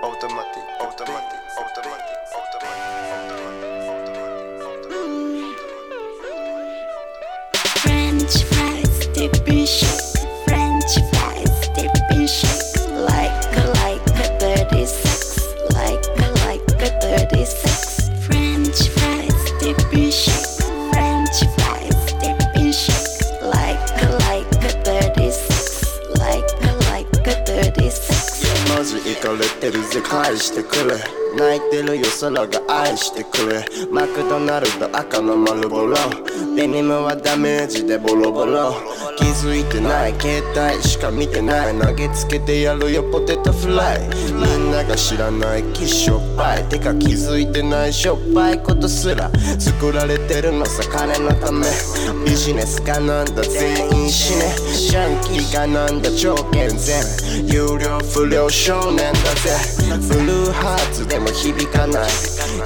French fries dip in shake, French fries dip in shake, like a dirty sex, like a dirty sex. French fries dip in shake, French fries dip in shake, like a dirty sex, like a dirty sex. マジイカれてるぜ返してくれ泣いてるよ空が愛してくれマクドナルド赤の丸ボロデニムはダメージでボロボロ気づいてない携帯しか見てない投げつけてやるよポテトフライみんなが知らないきしょっぱいてか気づいてないしょっぱいことすら作られてるのさ金のためビジネスがなんだ全員死ねジャンキーがなんだ超健全有料不良少年だぜブルーハーツでも響かない